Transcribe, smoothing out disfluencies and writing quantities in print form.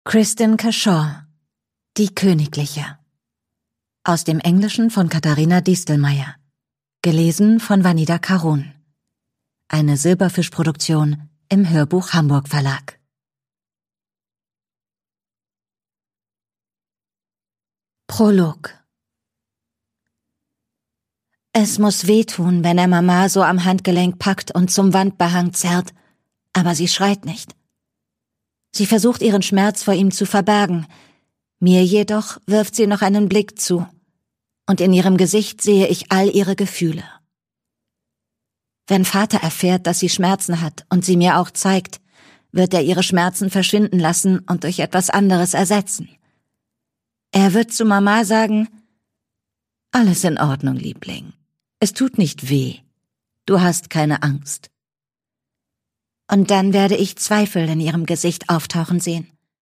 Kristin Kershaw, Die Königliche. Aus dem Englischen von Katharina Distelmeier. Gelesen von Vanida Karun. Eine Silberfisch-Produktion im Hörbuch Hamburg Verlag. Prolog. Es muss wehtun, wenn er Mama so am Handgelenk packt und zum Wandbehang zerrt, aber sie schreit nicht. Sie versucht ihren Schmerz vor ihm zu verbergen, mir jedoch wirft sie noch einen Blick zu, und in ihrem Gesicht sehe ich all ihre Gefühle. Wenn Vater erfährt, dass sie Schmerzen hat und sie mir auch zeigt, wird er ihre Schmerzen verschwinden lassen und durch etwas anderes ersetzen. Er wird zu Mama sagen: »Alles in Ordnung, Liebling. Es tut nicht weh. Du hast keine Angst.« Und dann werde ich Zweifel in ihrem Gesicht auftauchen sehen.